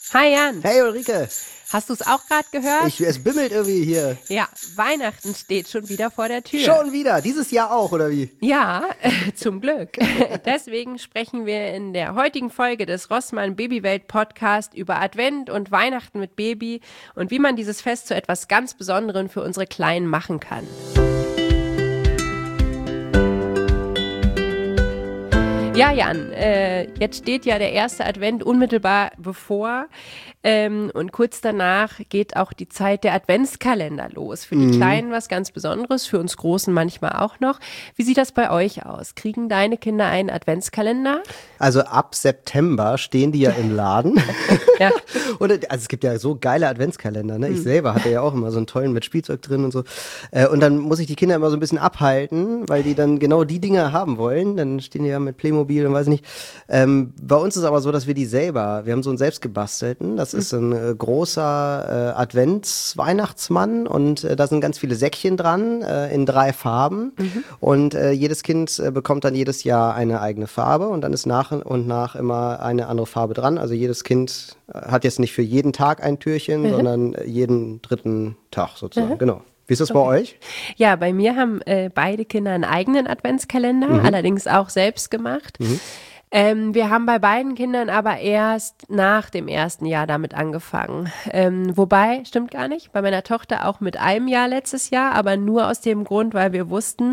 Hi Jan, Hey Ulrike, hast du es auch gerade gehört? es bimmelt irgendwie hier. Ja, Weihnachten steht schon wieder vor der Tür. Schon wieder, dieses Jahr auch, oder wie? Ja, zum Glück. Deswegen sprechen wir in der heutigen Folge des Rossmann Babywelt Podcast über Advent und Weihnachten mit Baby und wie man dieses Fest zu etwas ganz Besonderem für unsere Kleinen machen kann. Ja, Jan, jetzt steht ja der erste Advent unmittelbar bevor und kurz danach geht auch die Zeit der Adventskalender los. Für die Kleinen was ganz Besonderes, für uns Großen manchmal auch noch. Wie sieht das bei euch aus? Kriegen deine Kinder einen Adventskalender? Also ab September stehen die ja im Laden. Ja. Und, also es gibt ja so geile Adventskalender, ne? Ich selber hatte ja auch immer so einen tollen mit Spielzeug drin und so. Und dann muss ich die Kinder immer so ein bisschen abhalten, weil die dann genau die Dinge haben wollen. Dann stehen die ja mit Playmobil und weiß nicht. Bei uns ist aber so, dass wir haben so einen selbstgebastelten. Das ist ein großer Advents-Weihnachtsmann und da sind ganz viele Säckchen dran in 3 Farben. Und jedes Kind bekommt dann jedes Jahr eine eigene Farbe und dann ist nach und nach immer eine andere Farbe dran. Also jedes Kind hat jetzt nicht für jeden Tag ein Türchen, sondern jeden 3. Tag sozusagen. Genau. Wie ist das bei euch? Ja, bei mir haben beide Kinder einen eigenen Adventskalender, allerdings auch selbst gemacht. Wir haben bei beiden Kindern aber erst nach dem ersten Jahr damit angefangen. Wobei, stimmt gar nicht, bei meiner Tochter auch mit einem Jahr letztes Jahr, aber nur aus dem Grund, weil wir wussten,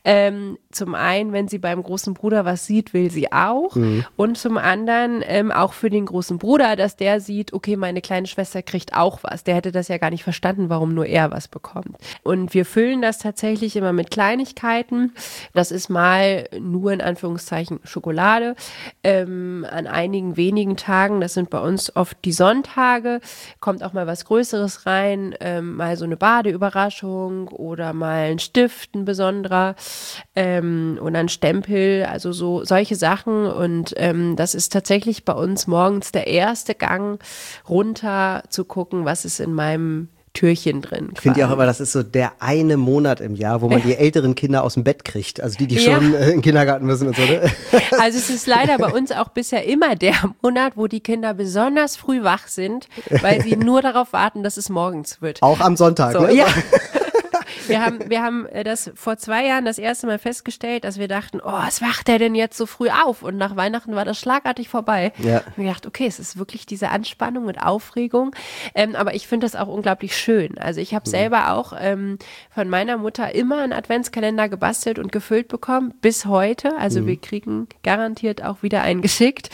zum einen, wenn sie beim großen Bruder was sieht, will sie auch. Und zum anderen auch für den großen Bruder, dass der sieht, okay, meine kleine Schwester kriegt auch was. Der hätte das ja gar nicht verstanden, warum nur er was bekommt. Und wir füllen das tatsächlich immer mit Kleinigkeiten. Das ist mal nur in Anführungszeichen Schokolade. An einigen wenigen Tagen, das sind bei uns oft die Sonntage, kommt auch mal was Größeres rein, mal so eine Badeüberraschung oder mal ein Stift, ein besonderer oder ein Stempel, also solche Sachen und das ist tatsächlich bei uns morgens der erste Gang runter zu gucken, was ist in meinem Türchen drin. Ich finde ja auch immer, das ist so der eine Monat im Jahr, wo man die älteren Kinder aus dem Bett kriegt. Also die schon in den Kindergarten müssen und so. Ne? Also es ist leider bei uns auch bisher immer der Monat, wo die Kinder besonders früh wach sind, weil sie nur darauf warten, dass es morgens wird. Auch am Sonntag, So, ne? ja. Wir haben das vor 2 Jahren das erste Mal festgestellt, dass wir dachten, oh, was wacht der denn jetzt so früh auf? Und nach Weihnachten war das schlagartig vorbei. Ja. Und wir dachten, okay, es ist wirklich diese Anspannung und Aufregung. Aber ich finde das auch unglaublich schön. Also ich habe selber auch von meiner Mutter immer einen Adventskalender gebastelt und gefüllt bekommen, bis heute. Also wir kriegen garantiert auch wieder einen geschickt.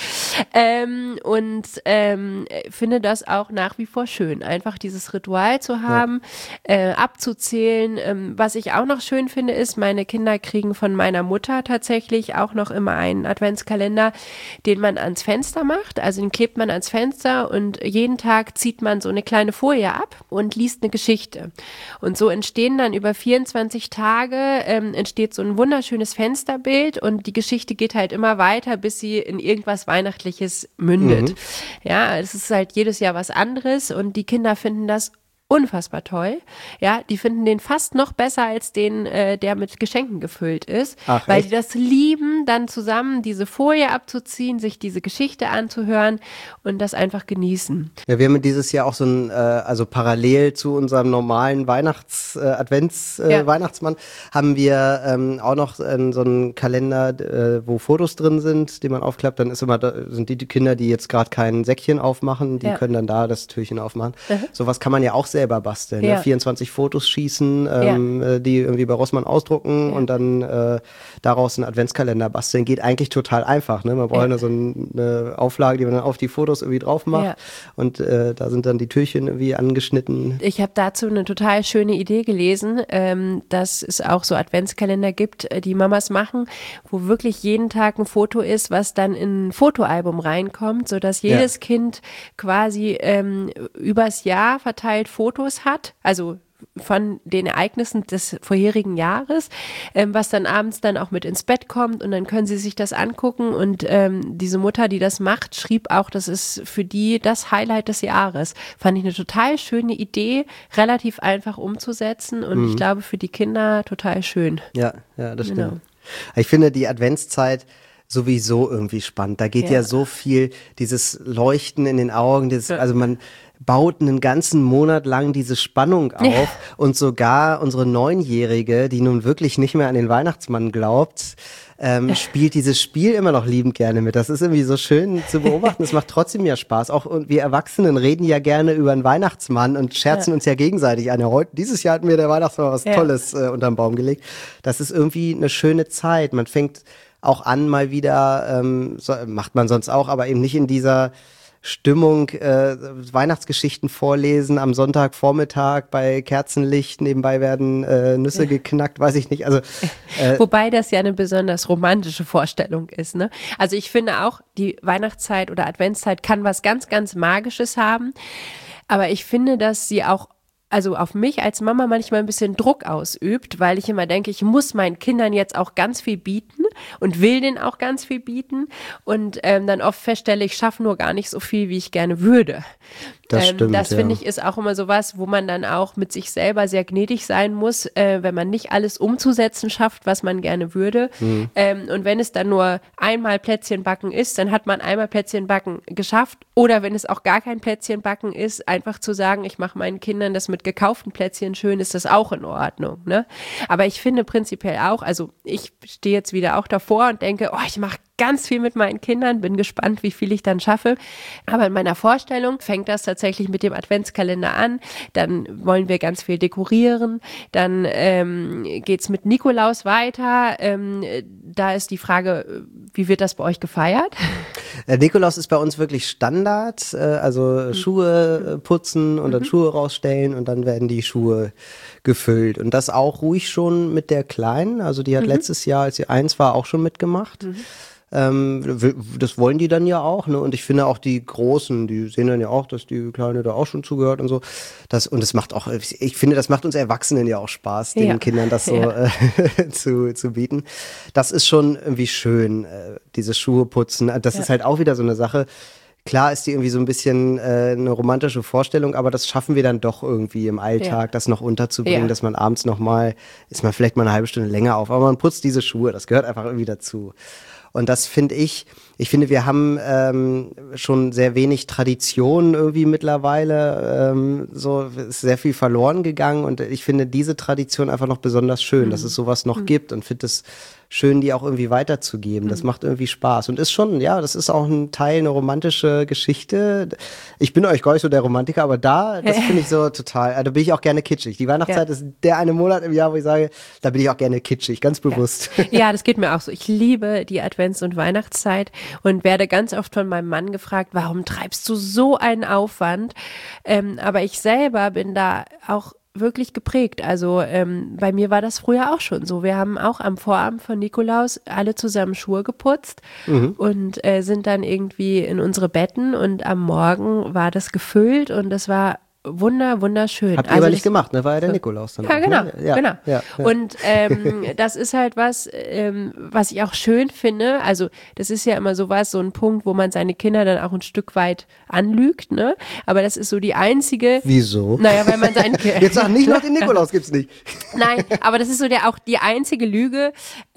Finde das auch nach wie vor schön, einfach dieses Ritual zu haben, abzuzählen. Was ich auch noch schön finde, ist, meine Kinder kriegen von meiner Mutter tatsächlich auch noch immer einen Adventskalender, den man ans Fenster macht. Also den klebt man ans Fenster und jeden Tag zieht man so eine kleine Folie ab und liest eine Geschichte. Und so entstehen dann über 24 Tage, entsteht so ein wunderschönes Fensterbild und die Geschichte geht halt immer weiter, bis sie in irgendwas Weihnachtliches mündet. Ja, es ist halt jedes Jahr was anderes und die Kinder finden das unfassbar toll. Ja, die finden den fast noch besser als den, der mit Geschenken gefüllt ist, Ach, weil echt? die das lieben, dann zusammen diese Folie abzuziehen, sich diese Geschichte anzuhören und das einfach genießen. Ja, wir haben dieses Jahr auch so ein, also parallel zu unserem normalen Weihnachtsmann, haben wir auch noch so einen Kalender, wo Fotos drin sind, die man aufklappt. Dann ist immer, sind die Kinder, die jetzt gerade kein Säckchen aufmachen, die können dann da das Türchen aufmachen. Sowas kann man ja auch selber basteln. Ja. Ne? 24 Fotos schießen, die irgendwie bei Rossmann ausdrucken und dann daraus einen Adventskalender basteln. Geht eigentlich total einfach. Ne? Man braucht nur so eine Auflage, die man dann auf die Fotos irgendwie drauf macht. Ja. Und da sind dann die Türchen irgendwie angeschnitten. Ich habe dazu eine total schöne Idee gelesen, dass es auch so Adventskalender gibt, die Mamas machen, wo wirklich jeden Tag ein Foto ist, was dann in ein Fotoalbum reinkommt, sodass jedes Kind quasi übers Jahr verteilt Fotos hat, also von den Ereignissen des vorherigen Jahres, was dann abends dann auch mit ins Bett kommt und dann können sie sich das angucken und diese Mutter, die das macht, schrieb auch, das ist für die das Highlight des Jahres. Fand ich eine total schöne Idee, relativ einfach umzusetzen und ich glaube für die Kinder total schön. Ja, das stimmt. Genau. Ich finde die Adventszeit sowieso irgendwie spannend. Da geht ja so viel, dieses Leuchten in den Augen, also man baut einen ganzen Monat lang diese Spannung auf und sogar unsere Neunjährige, die nun wirklich nicht mehr an den Weihnachtsmann glaubt, spielt dieses Spiel immer noch liebend gerne mit. Das ist irgendwie so schön zu beobachten. Es macht trotzdem ja Spaß. Auch und wir Erwachsenen reden ja gerne über den Weihnachtsmann und scherzen uns ja gegenseitig an. Dieses Jahr hat mir der Weihnachtsmann was Tolles unterm Baum gelegt. Das ist irgendwie eine schöne Zeit. Man fängt auch an mal wieder, macht man sonst auch, aber eben nicht in dieser Stimmung, Weihnachtsgeschichten vorlesen am Sonntagvormittag bei Kerzenlicht, nebenbei werden Nüsse geknackt, weiß ich nicht. Also wobei das ja eine besonders romantische Vorstellung ist, ne? Also ich finde auch, die Weihnachtszeit oder Adventszeit kann was ganz, ganz Magisches haben, aber ich finde, dass sie auch also auf mich als Mama manchmal ein bisschen Druck ausübt, weil ich immer denke, ich muss meinen Kindern jetzt auch ganz viel bieten und will denen auch ganz viel bieten und dann oft feststelle, ich schaffe nur gar nicht so viel, wie ich gerne würde. Das stimmt, das finde ich ist auch immer so was, wo man dann auch mit sich selber sehr gnädig sein muss, wenn man nicht alles umzusetzen schafft, was man gerne würde. Und wenn es dann nur einmal Plätzchenbacken ist, dann hat man einmal Plätzchenbacken geschafft. Oder wenn es auch gar kein Plätzchenbacken ist, einfach zu sagen, ich mache meinen Kindern das mit gekauften Plätzchen schön, ist das auch in Ordnung. Ne? Aber ich finde prinzipiell auch, also ich stehe jetzt wieder auch davor und denke, oh, ich mache ganz viel mit meinen Kindern, bin gespannt, wie viel ich dann schaffe. Aber in meiner Vorstellung fängt das tatsächlich mit dem Adventskalender an. Dann wollen wir ganz viel dekorieren. Dann geht's mit Nikolaus weiter. Da ist die Frage, wie wird das bei euch gefeiert? Nikolaus ist bei uns wirklich Standard. Also Schuhe putzen und dann Schuhe rausstellen und dann werden die Schuhe gefüllt. Und das auch ruhig schon mit der Kleinen. Also die hat letztes Jahr, als sie 1 war, auch schon mitgemacht. Das wollen die dann ja auch, ne? Und ich finde auch die Großen, die sehen dann ja auch, dass die Kleine da auch schon zugehört und so. Und es macht auch, ich finde, das macht uns Erwachsenen ja auch Spaß, den Kindern das so zu bieten. Das ist schon irgendwie schön, diese Schuhe putzen. Das ist halt auch wieder so eine Sache. Klar ist die irgendwie so ein bisschen eine romantische Vorstellung, aber das schaffen wir dann doch irgendwie im Alltag, das noch unterzubringen, dass man abends ist man vielleicht mal eine halbe Stunde länger auf, aber man putzt diese Schuhe, das gehört einfach irgendwie dazu. Und das finde ich finde, wir haben schon sehr wenig Tradition irgendwie mittlerweile, so ist sehr viel verloren gegangen und ich finde diese Tradition einfach noch besonders schön, dass es sowas noch gibt und finde es schön, die auch irgendwie weiterzugeben. Das macht irgendwie Spaß und ist schon, ja, das ist auch ein Teil, eine romantische Geschichte. Ich bin euch gar nicht so der Romantiker, aber das finde ich so total, da bin ich auch gerne kitschig. Die Weihnachtszeit ist der eine Monat im Jahr, wo ich sage, da bin ich auch gerne kitschig, ganz bewusst. Ja, das geht mir auch so. Ich liebe die Advents- und Weihnachtszeit und werde ganz oft von meinem Mann gefragt, warum treibst du so einen Aufwand? Aber ich selber bin da auch wirklich geprägt. Also bei mir war das früher auch schon so. Wir haben auch am Vorabend von Nikolaus alle zusammen Schuhe geputzt und sind dann irgendwie in unsere Betten und am Morgen war das gefüllt und das war wunderschön. Habt ihr aber nicht gemacht, ne? War ja der Nikolaus dann. Ja, auch, genau, ne? genau. Ja. Und das ist halt was ich auch schön finde. Also das ist ja immer so ein Punkt, wo man seine Kinder dann auch ein Stück weit anlügt, ne? Aber das ist so die einzige. Wieso? Naja, weil man seinen Kindern. Jetzt sag nicht noch den Nikolaus gibt's nicht. Nein, aber das ist so auch die einzige Lüge,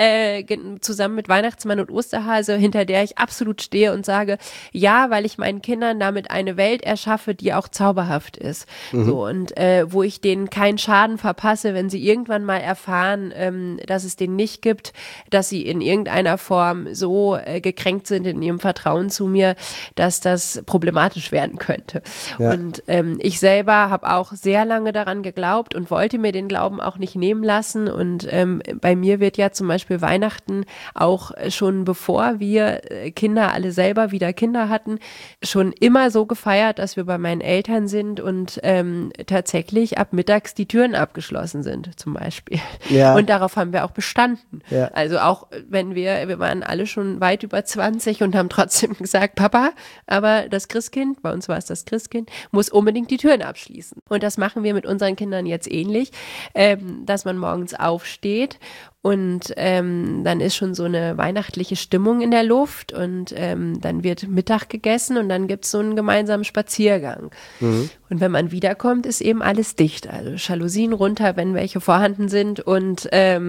zusammen mit Weihnachtsmann und Osterhase, hinter der ich absolut stehe und sage, ja, weil ich meinen Kindern damit eine Welt erschaffe, die auch zauberhaft ist. So, und wo ich denen keinen Schaden verpasse, wenn sie irgendwann mal erfahren, dass es den nicht gibt, dass sie in irgendeiner Form so gekränkt sind in ihrem Vertrauen zu mir, dass das problematisch werden könnte. Ja. Und ich selber habe auch sehr lange daran geglaubt und wollte mir den Glauben auch nicht nehmen lassen. Und bei mir wird ja zum Beispiel Weihnachten auch schon bevor wir Kinder alle selber wieder Kinder hatten, schon immer so gefeiert, dass wir bei meinen Eltern sind und tatsächlich ab mittags die Türen abgeschlossen sind, zum Beispiel. Ja. Und darauf haben wir auch bestanden. Ja. Also auch wenn wir waren alle schon weit über 20 und haben trotzdem gesagt, Papa, aber das Christkind, bei uns war es das Christkind, muss unbedingt die Türen abschließen. Und das machen wir mit unseren Kindern jetzt ähnlich, dass man morgens aufsteht Und dann ist schon so eine weihnachtliche Stimmung in der Luft und dann wird Mittag gegessen und dann gibt es so einen gemeinsamen Spaziergang. Und wenn man wiederkommt, ist eben alles dicht. Also Jalousien runter, wenn welche vorhanden sind und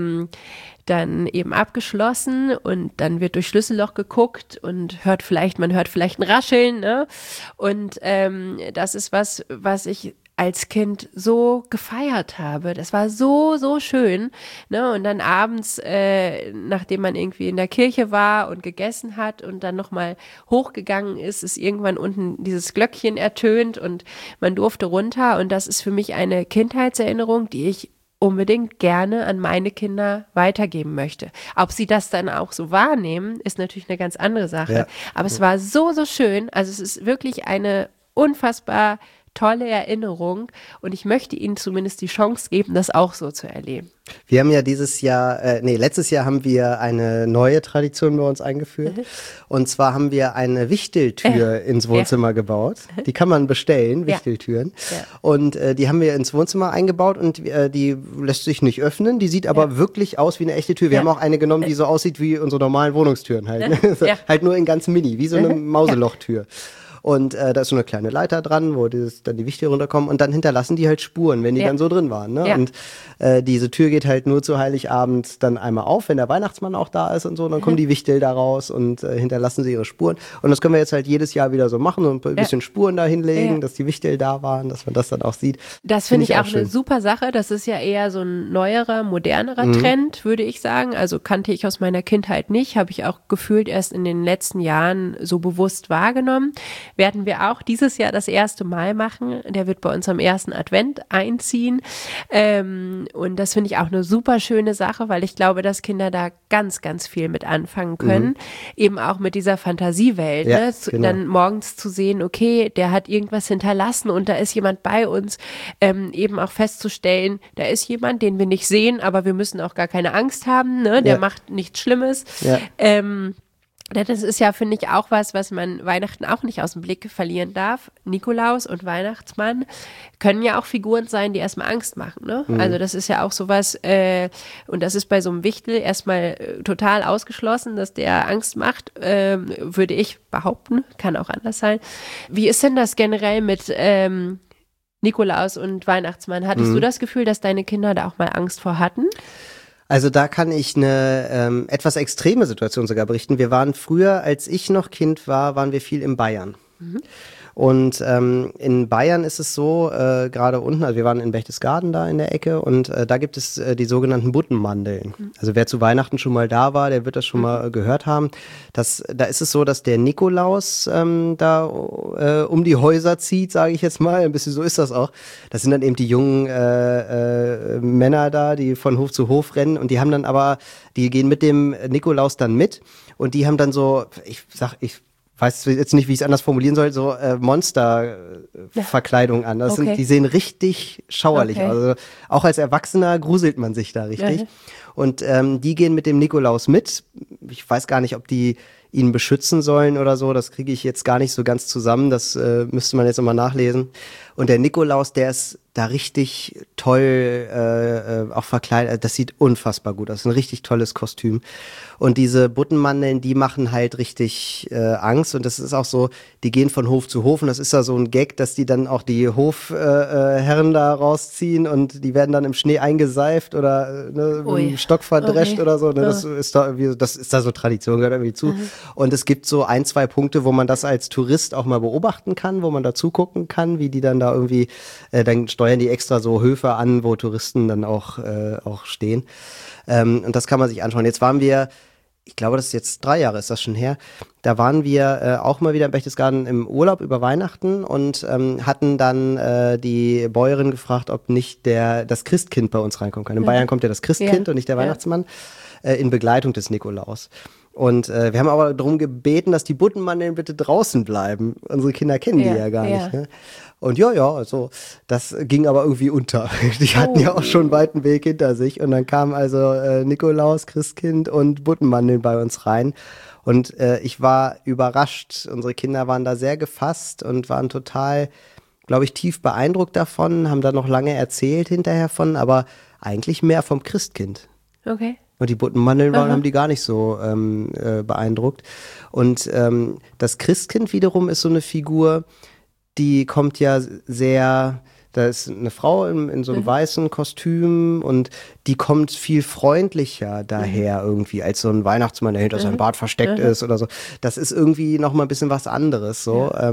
dann eben abgeschlossen und dann wird durch Schlüsselloch geguckt und man hört vielleicht ein Rascheln, ne? Und das ist was ich als Kind so gefeiert habe. Das war so, so schön. Ne? Und dann abends, nachdem man irgendwie in der Kirche war und gegessen hat und dann nochmal hochgegangen ist irgendwann unten dieses Glöckchen ertönt und man durfte runter. Und das ist für mich eine Kindheitserinnerung, die ich unbedingt gerne an meine Kinder weitergeben möchte. Ob sie das dann auch so wahrnehmen, ist natürlich eine ganz andere Sache. Ja. Aber es war so, so schön. Also es ist wirklich eine unfassbar tolle Erinnerung und ich möchte Ihnen zumindest die Chance geben, das auch so zu erleben. Wir haben ja letztes Jahr haben wir eine neue Tradition bei uns eingeführt. Und zwar haben wir eine Wichteltür ins Wohnzimmer gebaut. Die kann man bestellen, Wichteltüren. Ja. Und die haben wir ins Wohnzimmer eingebaut und die lässt sich nicht öffnen. Die sieht aber wirklich aus wie eine echte Tür. Wir haben auch eine genommen, die so aussieht wie unsere normalen Wohnungstüren halt. Halt nur in ganz mini, wie so eine Mauselochtür. Und da ist so eine kleine Leiter dran, wo dann die Wichtel runterkommen und dann hinterlassen die halt Spuren, wenn die dann so drin waren. Ne? Ja. Und diese Tür geht halt nur zu Heiligabend dann einmal auf, wenn der Weihnachtsmann auch da ist und so. Dann kommen die Wichtel da raus und hinterlassen sie ihre Spuren. Und das können wir jetzt halt jedes Jahr wieder so machen und ein bisschen Spuren da hinlegen, dass die Wichtel da waren, dass man das dann auch sieht. Das finde ich auch eine super Sache. Das ist ja eher so ein neuerer, modernerer Trend, würde ich sagen. Also kannte ich aus meiner Kindheit nicht, habe ich auch gefühlt erst in den letzten Jahren so bewusst wahrgenommen. Werden wir auch dieses Jahr das erste Mal machen. Der wird bei uns am ersten Advent einziehen. Und das finde ich auch eine super schöne Sache, weil ich glaube, dass Kinder da ganz, ganz viel mit anfangen können. Eben auch mit dieser Fantasiewelt. Ja, ne? genau. Dann morgens zu sehen, okay, der hat irgendwas hinterlassen und da ist jemand bei uns. Eben auch festzustellen, da ist jemand, den wir nicht sehen, aber wir müssen auch gar keine Angst haben. Ne? Der macht nichts Schlimmes. Ja. Das ist ja, finde ich, auch was man Weihnachten auch nicht aus dem Blick verlieren darf. Nikolaus und Weihnachtsmann können ja auch Figuren sein, die erstmal Angst machen. Ne? Also das ist ja auch sowas, und das ist bei so einem Wichtel erstmal total ausgeschlossen, dass der Angst macht, würde ich behaupten, kann auch anders sein. Wie ist denn das generell mit Nikolaus und Weihnachtsmann? Hattest du das Gefühl, dass deine Kinder da auch mal Angst vor hatten? Also da kann ich eine etwas extreme Situation sogar berichten. Wir waren früher, als ich noch Kind war, waren wir viel in Bayern. Und in Bayern ist es so, gerade unten, also wir waren in Berchtesgaden da in der Ecke und da gibt es die sogenannten Buttenmandeln. Also wer zu Weihnachten schon mal da war, der wird das schon mal gehört haben. Da ist es so, dass der Nikolaus da um die Häuser zieht, sage ich jetzt mal. Ein bisschen so ist das auch. Das sind dann eben die jungen Männer da, die von Hof zu Hof rennen und die gehen mit dem Nikolaus dann mit und die haben dann so, ich weiß jetzt nicht, wie ich es anders formulieren soll, so Monsterverkleidung an. Die sehen richtig schauerlich aus. Also auch als Erwachsener gruselt man sich da richtig. Ja. Und die gehen mit dem Nikolaus mit. Ich weiß gar nicht, ob die ihn beschützen sollen oder so. Das kriege ich jetzt gar nicht so ganz zusammen. Das müsste man jetzt nochmal nachlesen. Und der Nikolaus, der ist da richtig toll auch verkleidet. Das sieht unfassbar gut aus. Das ist ein richtig tolles Kostüm. Und diese Buttenmandeln, die machen halt richtig Angst. Und das ist auch so, die gehen von Hof zu Hof. Und das ist ja so ein Gag, dass die dann auch die Hofherren da rausziehen und die werden dann im Schnee eingeseift oder mit dem Stock verdrescht oder so. Ne? Das ist da so Tradition, gehört irgendwie zu. Und es gibt so 1, 2 Punkte, wo man das als Tourist auch mal beobachten kann, wo man da zugucken kann, wie die dann da irgendwie, dann steuern die extra so Höfe an, wo Touristen dann auch stehen. Und das kann man sich anschauen. Jetzt waren wir, ich glaube, das ist jetzt 3 Jahre, ist das schon her, da waren wir auch mal wieder in Berchtesgaden im Urlaub über Weihnachten und hatten dann die Bäuerin gefragt, ob nicht das Christkind bei uns reinkommen kann. In Bayern kommt ja das Christkind und nicht der Weihnachtsmann, in Begleitung des Nikolaus. Und wir haben aber darum gebeten, dass die Buttenmandeln bitte draußen bleiben. Unsere Kinder kennen die ja gar nicht. Ne? Und also das ging aber irgendwie unter. Die hatten ja auch schon einen weiten Weg hinter sich. Und dann kamen also Nikolaus, Christkind und Buttenmandeln bei uns rein. Und ich war überrascht. Unsere Kinder waren da sehr gefasst und waren total, glaube ich, tief beeindruckt davon, haben da noch lange erzählt hinterher von, aber eigentlich mehr vom Christkind. Okay. Und die bunten Mandeln haben die gar nicht so beeindruckt. Und das Christkind wiederum ist so eine Figur, die kommt ja sehr, da ist eine Frau in so einem weißen Kostüm und die kommt viel freundlicher daher irgendwie als so ein Weihnachtsmann, der hinter seinem Bart versteckt ist oder so. Das ist irgendwie nochmal ein bisschen was anderes so. Ja.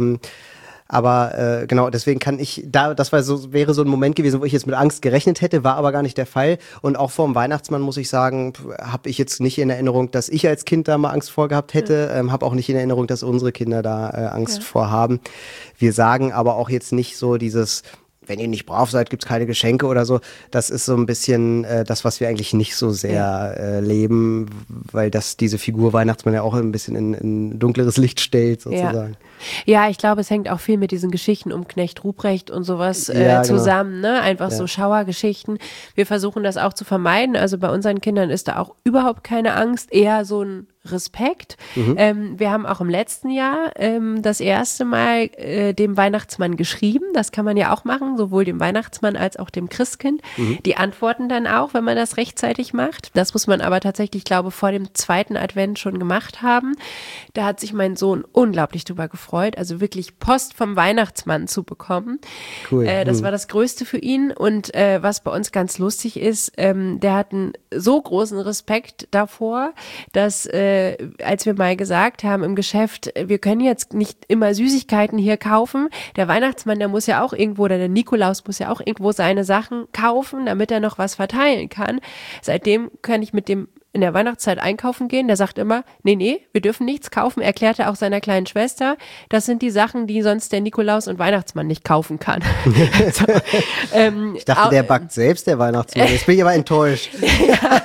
Aber genau, deswegen das wäre so ein Moment gewesen, wo ich jetzt mit Angst gerechnet hätte, war aber gar nicht der Fall. Und auch vor dem Weihnachtsmann, muss ich sagen, habe ich jetzt nicht in Erinnerung, dass ich als Kind da mal Angst vor gehabt hätte. Habe auch nicht in Erinnerung, dass unsere Kinder da Angst vor haben. Wir sagen aber auch jetzt nicht so dieses, wenn ihr nicht brav seid, gibt's keine Geschenke oder so. Das ist so ein bisschen das, was wir eigentlich nicht so sehr leben, weil diese Figur Weihnachtsmann ja auch ein bisschen in dunkleres Licht stellt, sozusagen. Ja, ich glaube, es hängt auch viel mit diesen Geschichten um Knecht Ruprecht und sowas zusammen, ne? Einfach so Schauergeschichten. Wir versuchen das auch zu vermeiden. Also bei unseren Kindern ist da auch überhaupt keine Angst, eher so ein Respekt. Wir haben auch im letzten Jahr das erste Mal dem Weihnachtsmann geschrieben. Das kann man ja auch machen, sowohl dem Weihnachtsmann als auch dem Christkind. Die antworten dann auch, wenn man das rechtzeitig macht. Das muss man aber tatsächlich, glaube ich, vor dem zweiten Advent schon gemacht haben. Da hat sich mein Sohn unglaublich drüber gefreut, also wirklich Post vom Weihnachtsmann zu bekommen. Cool. Das war das Größte für ihn. Und was bei uns ganz lustig ist, der hat einen so großen Respekt davor, dass als wir mal gesagt haben im Geschäft, wir können jetzt nicht immer Süßigkeiten hier kaufen. Der Weihnachtsmann, der muss ja auch irgendwo, oder der Nikolaus muss ja auch irgendwo seine Sachen kaufen, damit er noch was verteilen kann. Seitdem kann ich mit dem in der Weihnachtszeit einkaufen gehen, der sagt immer, nee, wir dürfen nichts kaufen, erklärt er auch seiner kleinen Schwester, das sind die Sachen, die sonst der Nikolaus und Weihnachtsmann nicht kaufen kann. So, ich dachte, der backt selbst, der Weihnachtsmann, jetzt bin ich aber enttäuscht. Ja.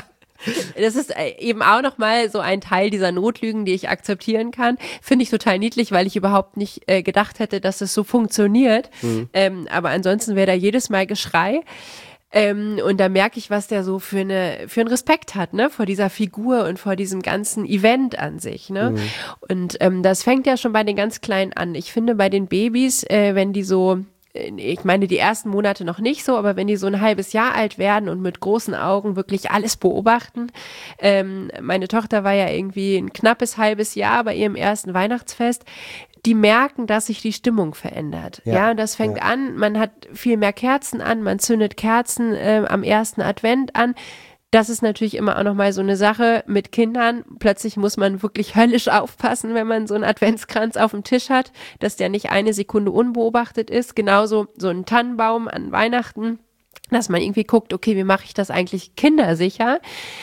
Das ist eben auch nochmal so ein Teil dieser Notlügen, die ich akzeptieren kann. Finde ich total niedlich, weil ich überhaupt nicht gedacht hätte, dass es so funktioniert. Aber ansonsten wäre da jedes Mal Geschrei. Und da merke ich, was der so für einen Respekt hat, ne, vor dieser Figur und vor diesem ganzen Event an sich, ne. Und das fängt ja schon bei den ganz Kleinen an. Ich finde, bei den Babys, wenn die so, ich meine, die ersten Monate noch nicht so, aber wenn die so ein halbes Jahr alt werden und mit großen Augen wirklich alles beobachten. Meine Tochter war ja irgendwie ein knappes halbes Jahr bei ihrem ersten Weihnachtsfest. Die merken, dass sich die Stimmung verändert. Ja, und das fängt an, man hat viel mehr Kerzen an, man zündet Kerzen am ersten Advent an. Das ist natürlich immer auch nochmal so eine Sache mit Kindern. Plötzlich muss man wirklich höllisch aufpassen, wenn man so einen Adventskranz auf dem Tisch hat, dass der nicht eine Sekunde unbeobachtet ist. Genauso so ein Tannenbaum an Weihnachten, dass man irgendwie guckt, okay, wie mache ich das eigentlich kindersicher?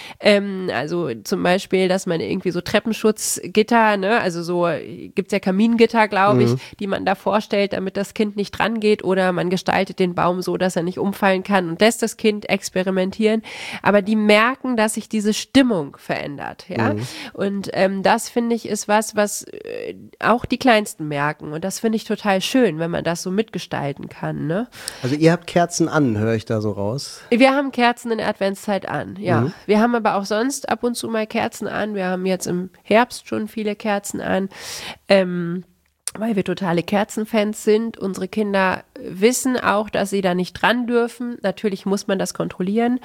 Also zum Beispiel, dass man irgendwie so Treppenschutzgitter, ne, also so gibt's ja Kamingitter, glaube ich, die man da vorstellt, damit das Kind nicht dran geht, oder man gestaltet den Baum so, dass er nicht umfallen kann und lässt das Kind experimentieren. Aber die merken, dass sich diese Stimmung verändert, ja. Und das, finde ich, ist was auch die Kleinsten merken. Und das finde ich total schön, wenn man das so mitgestalten kann, ne? Also ihr habt Kerzen an, höre ich da so raus? Wir haben Kerzen in der Adventszeit an, ja. Wir haben aber auch sonst ab und zu mal Kerzen an. Wir haben jetzt im Herbst schon viele Kerzen an, weil wir totale Kerzenfans sind. Unsere Kinder wissen auch, dass sie da nicht dran dürfen. Natürlich muss man das kontrollieren,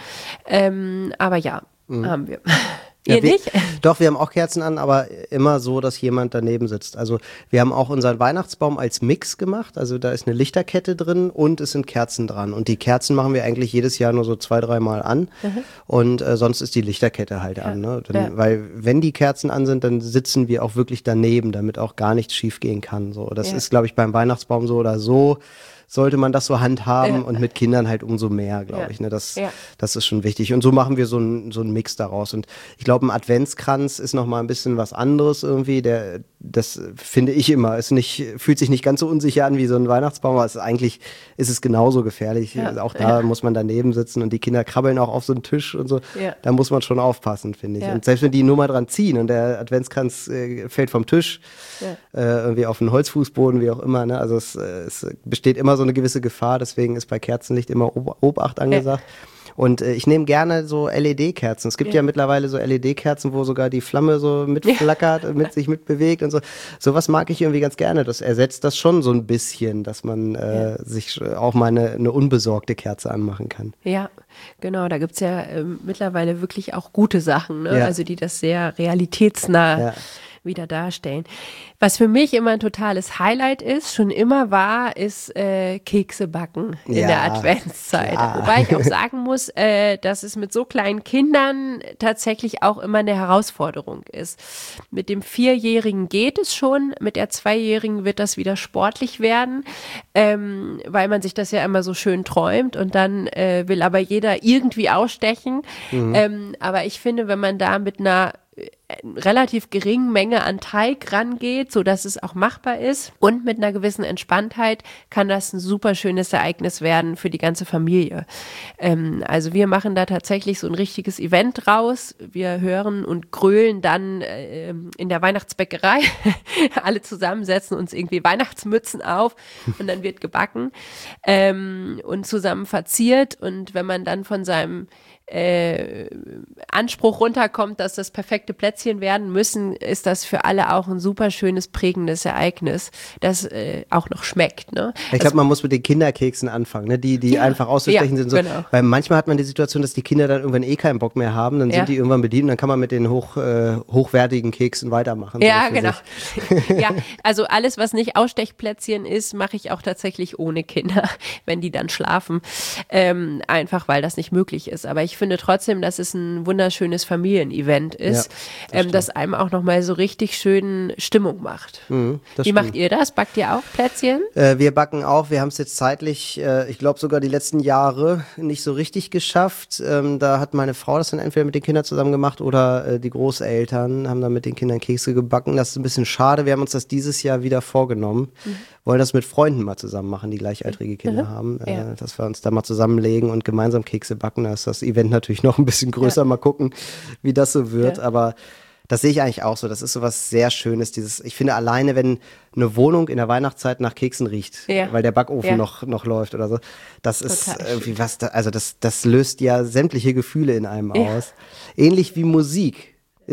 aber ja, haben wir. Ja, Ihr nicht? Doch, wir haben auch Kerzen an, aber immer so, dass jemand daneben sitzt. Also wir haben auch unseren Weihnachtsbaum als Mix gemacht. Also da ist eine Lichterkette drin und es sind Kerzen dran. Und die Kerzen machen wir eigentlich jedes Jahr nur so 2-3 Mal an. Und sonst ist die Lichterkette halt an. Ne? Weil wenn die Kerzen an sind, dann sitzen wir auch wirklich daneben, damit auch gar nichts schief gehen kann. So, das ist, glaube ich, beim Weihnachtsbaum so oder so. Sollte man das so handhaben und mit Kindern halt umso mehr, glaube ich. Ne? Das ist schon wichtig. Und so machen wir so einen Mix daraus. Und ich glaube, ein Adventskranz ist noch mal ein bisschen was anderes irgendwie. Das finde ich immer. Fühlt sich nicht ganz so unsicher an wie so ein Weihnachtsbaum, aber eigentlich ist es genauso gefährlich. Also auch da muss man daneben sitzen und die Kinder krabbeln auch auf so einen Tisch und so. Ja. Da muss man schon aufpassen, finde ich. Und selbst wenn die nur mal dran ziehen und der Adventskranz fällt vom Tisch, irgendwie auf einen Holzfußboden, wie auch immer. Ne? Also es besteht immer so eine gewisse Gefahr, deswegen ist bei Kerzenlicht immer Obacht angesagt. Und ich nehme gerne so LED-Kerzen. Es gibt ja mittlerweile so LED-Kerzen, wo sogar die Flamme so mitflackert und sich mitbewegt und so. Sowas mag ich irgendwie ganz gerne. Das ersetzt das schon so ein bisschen, dass man sich auch mal eine unbesorgte Kerze anmachen kann. Ja, genau. Da gibt's ja mittlerweile wirklich auch gute Sachen, ne? Also die das sehr realitätsnah wieder darstellen. Was für mich immer ein totales Highlight ist, schon immer war, ist Kekse backen in der Adventszeit. Klar. Wobei ich auch sagen muss, dass es mit so kleinen Kindern tatsächlich auch immer eine Herausforderung ist. Mit dem 4-Jährigen geht es schon, mit der 2-Jährigen wird das wieder sportlich werden, weil man sich das ja immer so schön träumt und dann will aber jeder irgendwie ausstechen. Aber ich finde, wenn man da mit einer relativ geringen Menge an Teig rangeht, so dass es auch machbar ist und mit einer gewissen Entspanntheit kann das ein super schönes Ereignis werden für die ganze Familie. Also wir machen da tatsächlich so ein richtiges Event draus. Wir hören und grölen dann in der Weihnachtsbäckerei. Alle zusammensetzen uns irgendwie Weihnachtsmützen auf und dann wird gebacken und zusammen verziert. Und wenn man dann von seinem Anspruch runterkommt, dass das perfekte Plätzchen werden müssen, ist das für alle auch ein super schönes, prägendes Ereignis, das auch noch schmeckt. Ne? Ich glaube, man muss mit den Kinderkeksen anfangen, ne? die einfach auszustechen sind. So. Genau. Weil manchmal hat man die Situation, dass die Kinder dann irgendwann keinen Bock mehr haben, dann sind die irgendwann bedient und dann kann man mit den hochwertigen Keksen weitermachen. Ja, so genau. Ja, also alles, was nicht Ausstechplätzchen ist, mache ich auch tatsächlich ohne Kinder, wenn die dann schlafen, einfach weil das nicht möglich ist. Aber ich finde trotzdem, dass es ein wunderschönes Familienevent ist, das einem auch nochmal so richtig schön Stimmung macht. Wie macht ihr das? Backt ihr auch Plätzchen? Wir backen auch. Wir haben es jetzt zeitlich, ich glaube sogar die letzten Jahre nicht so richtig geschafft. Da hat meine Frau das dann entweder mit den Kindern zusammen gemacht oder die Großeltern haben dann mit den Kindern Kekse gebacken. Das ist ein bisschen schade. Wir haben uns das dieses Jahr wieder vorgenommen. Wollen das mit Freunden mal zusammen machen, die gleichaltrige Kinder haben. Dass wir uns da mal zusammenlegen und gemeinsam Kekse backen. Da ist das Event natürlich noch ein bisschen größer. Mal gucken, wie das so wird. Aber das sehe ich eigentlich auch so. Das ist so was sehr Schönes. Ich finde alleine, wenn eine Wohnung in der Weihnachtszeit nach Keksen riecht, weil der Backofen noch läuft oder so, das total ist irgendwie was, das löst ja sämtliche Gefühle in einem aus. Ähnlich wie Musik.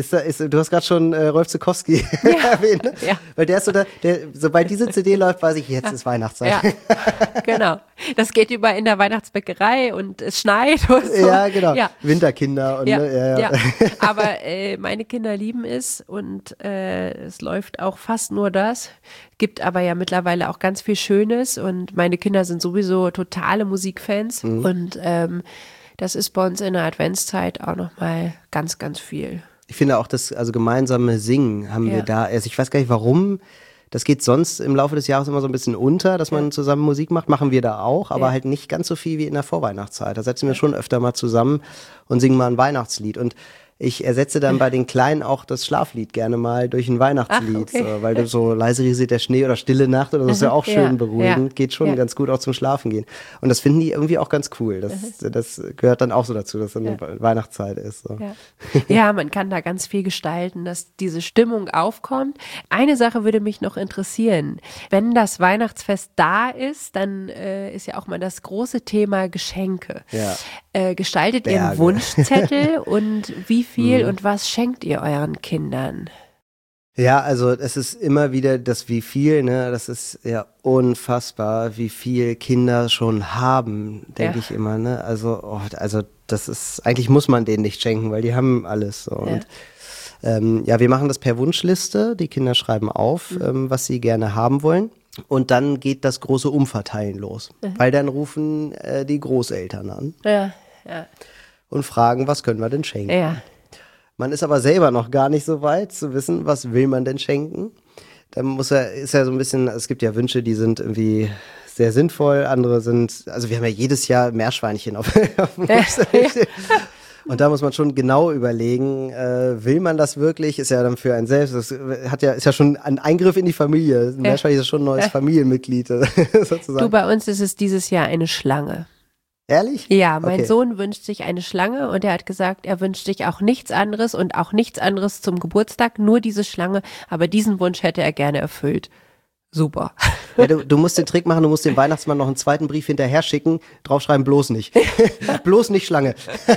Du hast gerade schon Rolf Zuckowski erwähnt, ne? Ja. Weil der ist so sobald diese CD läuft, weiß ich, jetzt ist Weihnachtszeit. Ja, genau. Das geht über in der Weihnachtsbäckerei und es schneit und so. Ja, genau. Ja. Winterkinder. Und, ja. Aber meine Kinder lieben es und es läuft auch fast nur das. Gibt aber ja mittlerweile auch ganz viel Schönes und meine Kinder sind sowieso totale Musikfans und das ist bei uns in der Adventszeit auch nochmal ganz, ganz viel. Ich finde auch das gemeinsame Singen haben wir da, also ich weiß gar nicht warum, das geht sonst im Laufe des Jahres immer so ein bisschen unter, dass man zusammen Musik macht, machen wir da auch, aber halt nicht ganz so viel wie in der Vorweihnachtszeit. Da setzen wir schon öfter mal zusammen und singen mal ein Weihnachtslied und ich ersetze dann bei den Kleinen auch das Schlaflied gerne mal durch ein Weihnachtslied, weil du so leise rieselt der Schnee oder Stille Nacht oder so, ist ja auch schön beruhigend, geht schon ganz gut auch zum Schlafen gehen. Und das finden die irgendwie auch ganz cool. Das gehört dann auch so dazu, dass dann Weihnachtszeit ist. So. Ja, man kann da ganz viel gestalten, dass diese Stimmung aufkommt. Eine Sache würde mich noch interessieren. Wenn das Weihnachtsfest da ist, dann ist ja auch mal das große Thema Geschenke. Ja. Gestaltet ihr einen Wunschzettel und wie viel und was schenkt ihr euren Kindern? Ja, also es ist immer wieder das wie viel, ne? Das ist ja unfassbar, wie viel Kinder schon haben, denke ich immer, ne? Also das ist, eigentlich muss man denen nicht schenken, weil die haben alles so. Und wir machen das per Wunschliste. Die Kinder schreiben auf, was sie gerne haben wollen. Und dann geht das große Umverteilen los, weil dann rufen die Großeltern an und fragen, was können wir denn schenken? Ja. Man ist aber selber noch gar nicht so weit zu wissen, was will man denn schenken. Dann ist ja so ein bisschen, es gibt ja Wünsche, die sind irgendwie sehr sinnvoll, andere sind, also wir haben ja jedes Jahr Meerschweinchen auf dem Wunschzettel. Und da muss man schon genau überlegen, will man das wirklich? Ist ja dann für einen selbst, ist ja schon ein Eingriff in die Familie. Meerschweinchen ist schon ein neues Familienmitglied sozusagen. Du, bei uns ist es dieses Jahr eine Schlange. Ehrlich? Ja, mein Sohn wünscht sich eine Schlange und er hat gesagt, er wünscht sich auch nichts anderes und auch nichts anderes zum Geburtstag, nur diese Schlange, aber diesen Wunsch hätte er gerne erfüllt. Super. Ja, du musst den Trick machen, du musst dem Weihnachtsmann noch einen zweiten Brief hinterher schicken, draufschreiben, bloß nicht. Bloß nicht Schlange.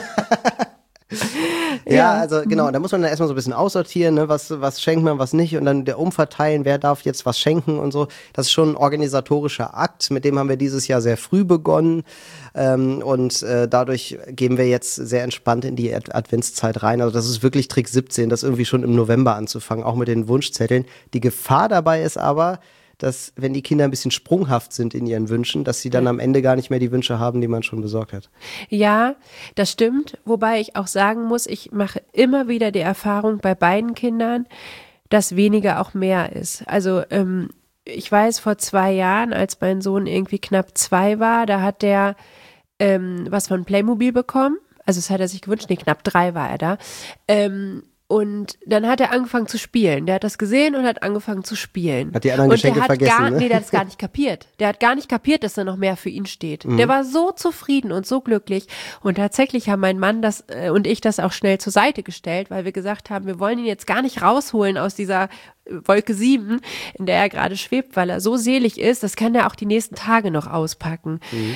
Ja, also genau, da muss man dann erstmal so ein bisschen aussortieren, ne, was schenkt man, was nicht und dann umverteilen, wer darf jetzt was schenken und so. Das ist schon ein organisatorischer Akt, mit dem haben wir dieses Jahr sehr früh begonnen und dadurch gehen wir jetzt sehr entspannt in die Adventszeit rein. Also das ist wirklich Trick 17, das irgendwie schon im November anzufangen, auch mit den Wunschzetteln. Die Gefahr dabei ist aber, dass wenn die Kinder ein bisschen sprunghaft sind in ihren Wünschen, dass sie dann am Ende gar nicht mehr die Wünsche haben, die man schon besorgt hat. Ja, das stimmt. Wobei ich auch sagen muss, ich mache immer wieder die Erfahrung bei beiden Kindern, dass weniger auch mehr ist. Also ich weiß, vor 2 Jahren, als mein Sohn irgendwie knapp 2 war, da hat der was von Playmobil bekommen. Also das hat er sich gewünscht. Nee, knapp 3 war er da. Und dann hat er angefangen zu spielen. Der hat das gesehen und hat angefangen zu spielen. Hat die anderen Geschenke vergessen, ne? Nee, der hat es gar nicht kapiert. Der hat gar nicht kapiert, dass da noch mehr für ihn steht. Der war so zufrieden und so glücklich. Und tatsächlich haben mein Mann und ich das auch schnell zur Seite gestellt, weil wir gesagt haben, wir wollen ihn jetzt gar nicht rausholen aus dieser Wolke 7, in der er gerade schwebt, weil er so selig ist, das kann er auch die nächsten Tage noch auspacken.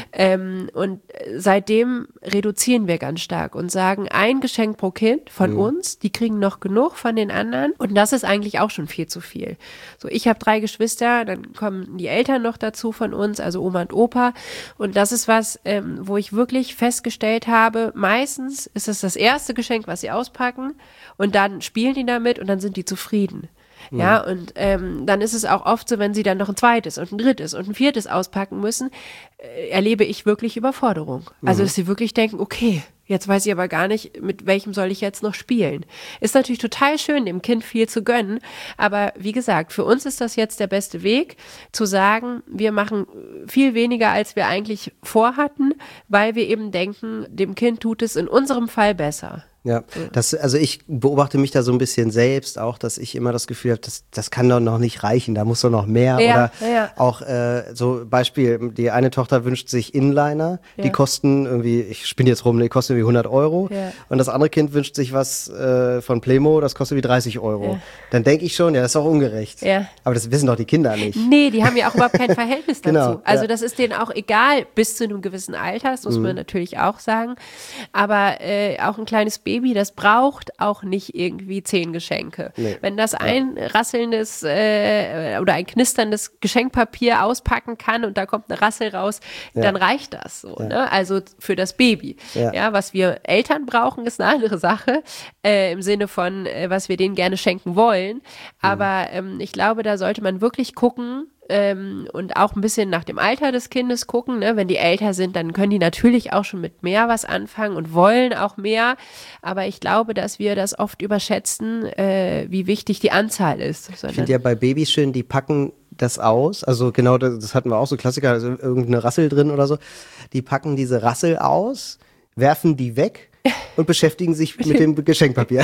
Und seitdem reduzieren wir ganz stark und sagen, ein Geschenk pro Kind von uns, die kriegen noch genug von den anderen und das ist eigentlich auch schon viel zu viel. So, ich habe 3 Geschwister, dann kommen die Eltern noch dazu von uns, also Oma und Opa und das ist was, wo ich wirklich festgestellt habe, meistens ist es das erste Geschenk, was sie auspacken und dann spielen die damit und dann sind die zufrieden. Ja, und dann ist es auch oft so, wenn sie dann noch ein zweites und ein drittes und ein viertes auspacken müssen, erlebe ich wirklich Überforderung. Also, dass sie wirklich denken, okay, jetzt weiß ich aber gar nicht, mit welchem soll ich jetzt noch spielen. Ist natürlich total schön, dem Kind viel zu gönnen, aber wie gesagt, für uns ist das jetzt der beste Weg, zu sagen, wir machen viel weniger, als wir eigentlich vorhatten, weil wir eben denken, dem Kind tut es in unserem Fall besser. Ja, also ich beobachte mich da so ein bisschen selbst auch, dass ich immer das Gefühl habe, das kann doch noch nicht reichen, da muss doch noch mehr. Ja, oder ja. auch so Beispiel, die eine Tochter wünscht sich Inliner, die kosten irgendwie, ich spinne jetzt rum, die kosten irgendwie 100 Euro und das andere Kind wünscht sich was von Playmo, das kostet wie 30 Euro. Ja. Dann denke ich schon, ja, das ist auch ungerecht. Ja. Aber das wissen doch die Kinder nicht. Nee, die haben ja auch überhaupt kein Verhältnis dazu. Genau, also das ist denen auch egal, bis zu einem gewissen Alter, das muss man natürlich auch sagen. Aber auch ein kleines Baby, das braucht auch nicht irgendwie 10 Geschenke. Nee. Wenn das ein rasselndes oder ein knisterndes Geschenkpapier auspacken kann und da kommt eine Rassel raus, dann reicht das so. Ja. Ne? Also für das Baby. Ja, was wir Eltern brauchen, ist eine andere Sache, im Sinne von, was wir denen gerne schenken wollen. Aber ich glaube, da sollte man wirklich gucken, und auch ein bisschen nach dem Alter des Kindes gucken, ne? Wenn die älter sind, dann können die natürlich auch schon mit mehr was anfangen und wollen auch mehr, aber ich glaube, dass wir das oft überschätzen, wie wichtig die Anzahl ist. Ich finde ja bei Babys schön, die packen das aus, also genau, das hatten wir auch so Klassiker, also irgendeine Rassel drin oder so, die packen diese Rassel aus, werfen die weg und beschäftigen sich mit dem Geschenkpapier.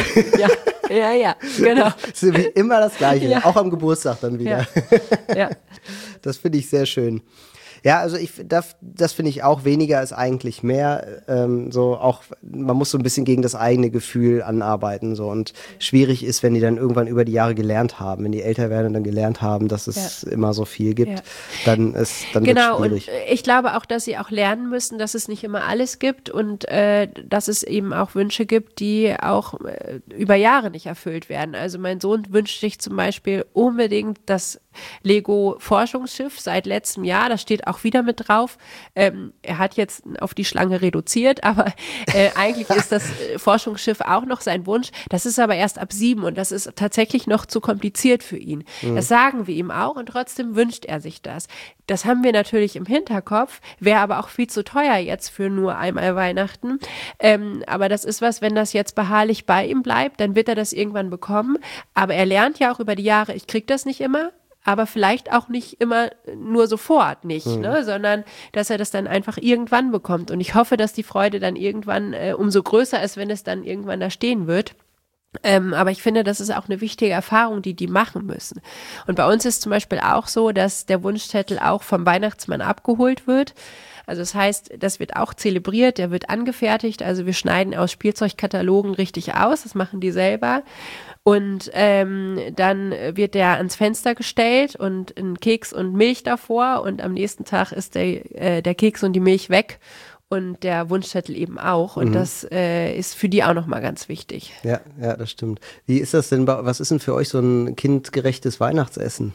Ja, genau. Das ist wie immer das Gleiche, auch am Geburtstag dann wieder. Ja. Das finde ich sehr schön. Ja, also das finde ich auch, weniger ist eigentlich mehr. So auch, man muss so ein bisschen gegen das eigene Gefühl anarbeiten. So. Und schwierig ist, wenn die dann irgendwann über die Jahre gelernt haben, wenn die älter werden und dann gelernt haben, dass es immer so viel gibt, dann wird es schwierig. Genau, und ich glaube auch, dass sie auch lernen müssen, dass es nicht immer alles gibt und dass es eben auch Wünsche gibt, die auch über Jahre nicht erfüllt werden. Also mein Sohn wünscht sich zum Beispiel unbedingt das Lego-Forschungsschiff seit letztem Jahr, das steht auch wieder mit drauf. Er hat jetzt auf die Schlange reduziert, aber eigentlich ist das Forschungsschiff auch noch sein Wunsch. Das ist aber erst ab 7 und das ist tatsächlich noch zu kompliziert für ihn. Das sagen wir ihm auch und trotzdem wünscht er sich das. Das haben wir natürlich im Hinterkopf, wäre aber auch viel zu teuer jetzt für nur einmal Weihnachten. Aber das ist was, wenn das jetzt beharrlich bei ihm bleibt, dann wird er das irgendwann bekommen. Aber er lernt ja auch über die Jahre, ich kriege das nicht immer. Aber vielleicht auch nicht immer nur sofort nicht, ne? Sondern dass er das dann einfach irgendwann bekommt. Und ich hoffe, dass die Freude dann irgendwann umso größer ist, wenn es dann irgendwann da stehen wird. Aber ich finde, das ist auch eine wichtige Erfahrung, die machen müssen. Und bei uns ist zum Beispiel auch so, dass der Wunschzettel auch vom Weihnachtsmann abgeholt wird. Also das heißt, das wird auch zelebriert, der wird angefertigt. Also wir schneiden aus Spielzeugkatalogen richtig aus, das machen die selber. Und dann wird der ans Fenster gestellt und ein Keks und Milch davor. Und am nächsten Tag ist der Keks und die Milch weg. Und der Wunschzettel eben auch. Und das ist für die auch nochmal ganz wichtig. Ja, das stimmt. Wie ist das denn, was ist denn für euch so ein kindgerechtes Weihnachtsessen?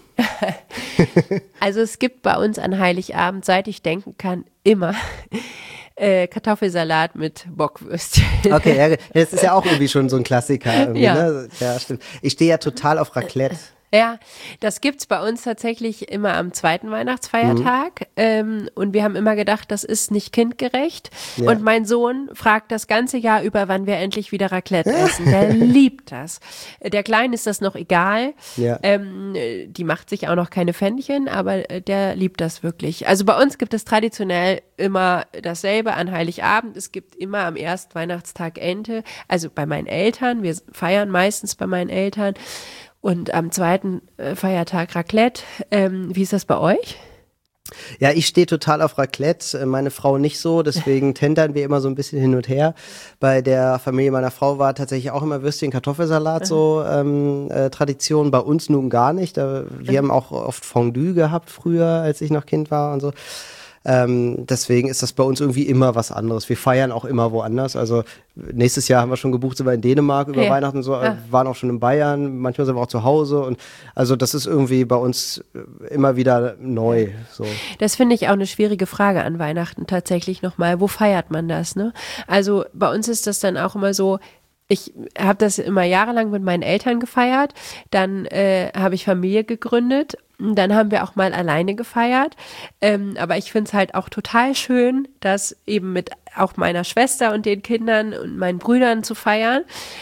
Also es gibt bei uns an Heiligabend, seit ich denken kann, immer Kartoffelsalat mit Bockwürstchen. Okay, ja, das ist ja auch irgendwie schon so ein Klassiker. Irgendwie, Ja. Ne? Ja, stimmt. Ich stehe ja total auf Raclette. Ja, das gibt's bei uns tatsächlich immer am zweiten Weihnachtsfeiertag. Und wir haben immer gedacht, das ist nicht kindgerecht. Ja. Und mein Sohn fragt das ganze Jahr über, wann wir endlich wieder Raclette essen. Der liebt das. Der Kleine ist das noch egal. Ja. Die macht sich auch noch keine Pfännchen, aber der liebt das wirklich. Also bei uns gibt es traditionell immer dasselbe an Heiligabend. Es gibt immer am ersten Weihnachtstag Ente. Also bei meinen Eltern. Wir feiern meistens bei meinen Eltern. Und am zweiten Feiertag Raclette. Wie ist das bei euch? Ja, ich stehe total auf Raclette, meine Frau nicht so, deswegen tendern wir immer so ein bisschen hin und her. Bei der Familie meiner Frau war tatsächlich auch immer Würstchen, Kartoffelsalat so Tradition, bei uns nun gar nicht. Wir haben auch oft Fondue gehabt früher, als ich noch Kind war und so. Deswegen ist das bei uns irgendwie immer was anderes. Wir feiern auch immer woanders. Also nächstes Jahr haben wir schon gebucht, sind wir in Dänemark über Weihnachten und so, waren auch schon in Bayern, manchmal sind wir auch zu Hause und also das ist irgendwie bei uns immer wieder neu. So. Das finde ich auch eine schwierige Frage an Weihnachten tatsächlich nochmal. Wo feiert man das, ne? Also bei uns ist das dann auch immer so, ich habe das immer jahrelang mit meinen Eltern gefeiert, dann habe ich Familie gegründet, dann haben wir auch mal alleine gefeiert, aber ich finde es halt auch total schön, das eben mit auch meiner Schwester und den Kindern und meinen Brüdern zu feiern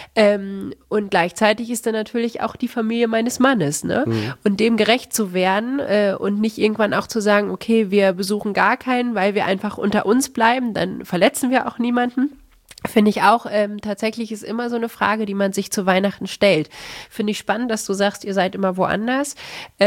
und gleichzeitig ist dann natürlich auch die Familie meines Mannes, ne? Und dem gerecht zu werden und nicht irgendwann auch zu sagen, okay, wir besuchen gar keinen, weil wir einfach unter uns bleiben, dann verletzen wir auch niemanden. Finde ich auch, tatsächlich ist immer so eine Frage, die man sich zu Weihnachten stellt. Finde ich spannend, dass du sagst, ihr seid immer woanders.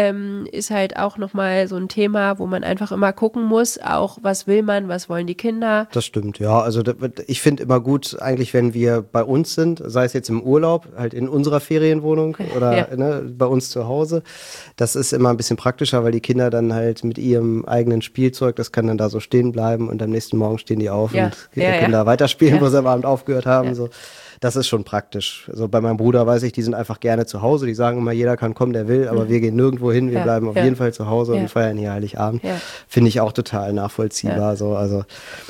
Ist halt auch nochmal so ein Thema, wo man einfach immer gucken muss, auch was will man, was wollen die Kinder. Das stimmt, ja. Also ich finde immer gut, eigentlich, wenn wir bei uns sind, sei es jetzt im Urlaub, halt in unserer Ferienwohnung oder bei uns zu Hause. Das ist immer ein bisschen praktischer, weil die Kinder dann halt mit ihrem eigenen Spielzeug, das kann dann da so stehen bleiben und am nächsten Morgen stehen die auf und können da weiterspielen, wo sie am Abend aufgehört haben. So. Das ist schon praktisch. Also bei meinem Bruder weiß ich, die sind einfach gerne zu Hause. Die sagen immer, jeder kann kommen, der will, aber wir gehen nirgendwo hin. Wir bleiben auf jeden Fall zu Hause und feiern hier Heiligabend. Ja. Finde ich auch total nachvollziehbar. So. Also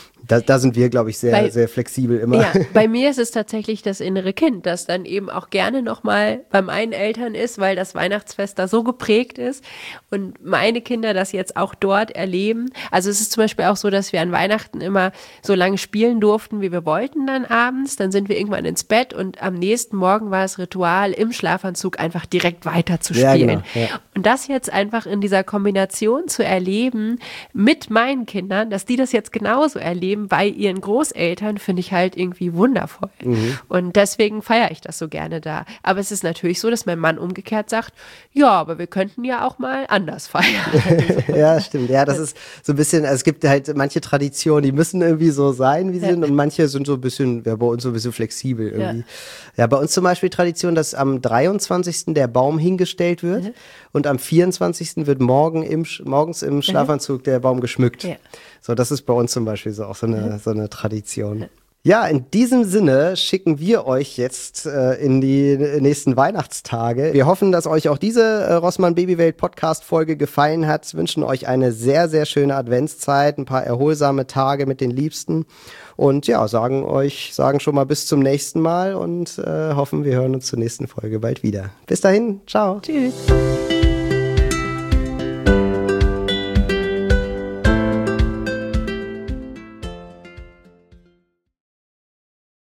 da sind wir, glaube ich, sehr flexibel immer. Ja, bei mir ist es tatsächlich das innere Kind, das dann eben auch gerne nochmal bei meinen Eltern ist, weil das Weihnachtsfest da so geprägt ist und meine Kinder das jetzt auch dort erleben. Also es ist zum Beispiel auch so, dass wir an Weihnachten immer so lange spielen durften, wie wir wollten dann abends. Dann sind wir irgendwann ins Bett und am nächsten Morgen war es Ritual, im Schlafanzug einfach direkt weiter zu spielen. Ja, genau, ja. Und das jetzt einfach in dieser Kombination zu erleben mit meinen Kindern, dass die das jetzt genauso erleben, bei ihren Großeltern, finde ich halt irgendwie wundervoll. Und deswegen feiere ich das so gerne da. Aber es ist natürlich so, dass mein Mann umgekehrt sagt, ja, aber wir könnten ja auch mal anders feiern. Ja, stimmt. Ja, das ist so ein bisschen, also es gibt halt manche Traditionen, die müssen irgendwie so sein, wie sie sind und manche sind so ein bisschen, bei uns so ein bisschen flexibel irgendwie. Ja, bei uns zum Beispiel Tradition, dass am 23. der Baum hingestellt wird und am 24. wird morgens im Schlafanzug der Baum geschmückt. Ja. So, das ist bei uns zum Beispiel so auch so eine Tradition. Ja, in diesem Sinne schicken wir euch jetzt in die nächsten Weihnachtstage. Wir hoffen, dass euch auch diese Rossmann Babywelt Podcast Folge gefallen hat. Wünschen euch eine sehr, sehr schöne Adventszeit, ein paar erholsame Tage mit den Liebsten und ja, sagen schon mal bis zum nächsten Mal und hoffen, wir hören uns zur nächsten Folge bald wieder. Bis dahin, ciao. Tschüss.